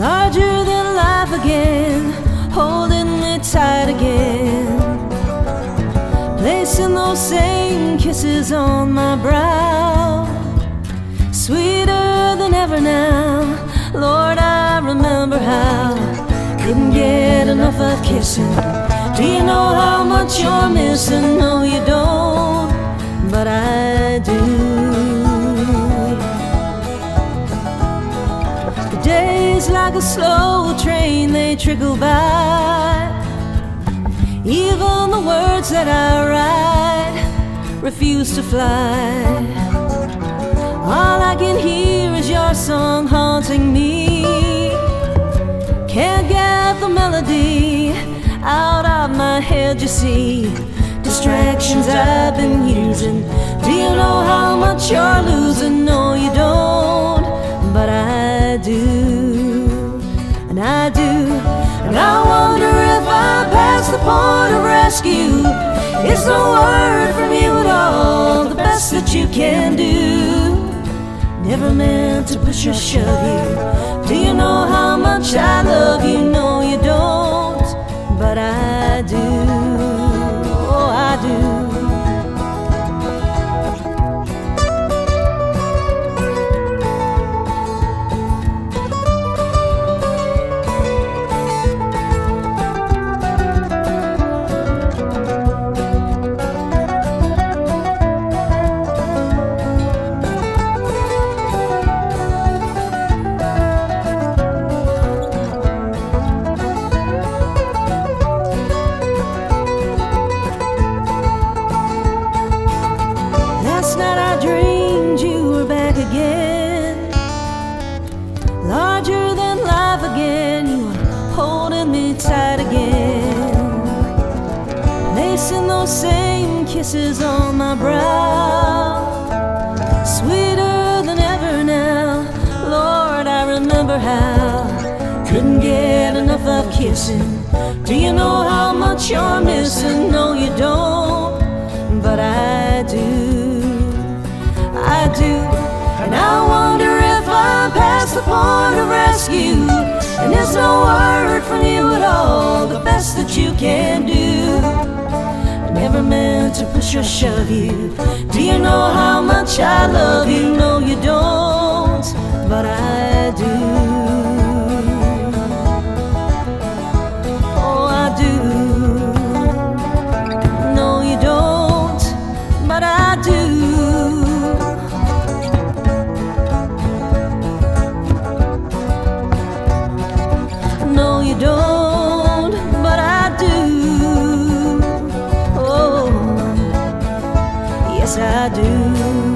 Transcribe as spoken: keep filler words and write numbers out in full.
larger than life again, holding me tight again, placing those same kisses on my brow, sweeter than ever now. Lord, I remember how couldn't get enough of kissing. Do you know how much you're missing? No, you don't, but I do. The days like a slow train, they trickle by. Even the words that I write refuse to fly. All I can hear is your song haunting me. Can't get the melody out of my head, you see. Distractions I've been using. Do you know how much you're losing? No, you don't, but I do. And I do. And I wonder if I pass the point of rescue. Is no word from you at all the best that you can do? Never meant to push or shove you. Do you know how much I love you? No, you don't, but I do. Oh, I do. Last night I dreamed you were back again, larger than life again. You were holding me tight again, placing those same kisses on my brow, sweeter than ever now. Lord, I remember how couldn't get enough of kissing. Do you know how much you're missing? No, you don't, but I do. I do. And I wonder if I'm past the point of rescue, and there's no word from you at all the best that you can do. I never meant to push or shove you. Do you know how much I love you? No, you don't, but I do. Oh, I do. No, you don't, but I do. No, you don't, but I do. Oh, yes, I do.